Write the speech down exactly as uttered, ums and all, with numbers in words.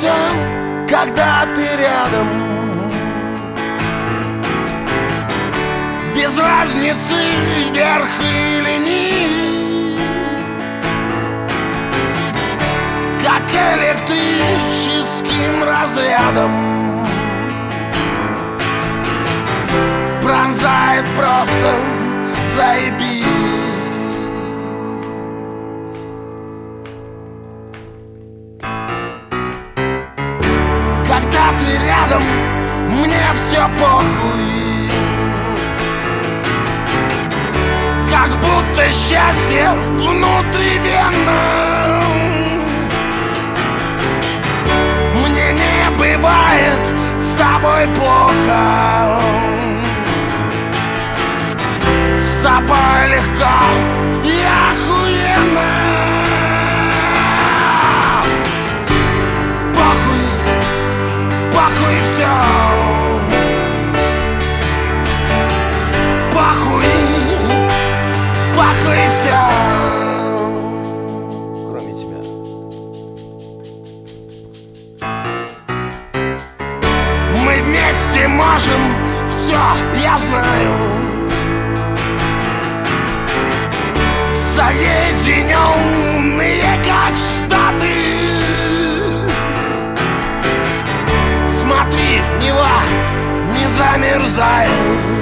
все, когда ты рядом. Без разницы, вверх или низ, как электрическим разрядом пронзает просто заебись. Когда ты рядом, мне все похуй, как будто счастье внутривенно. Мне не бывает с тобой плохо, с тобой легко и охуенно. Похуй, похуй все, похуй, похуй все, кроме тебя. Мы вместе можем все, я знаю. Соединенные как Штаты. Смотри, Нева, не замерзай.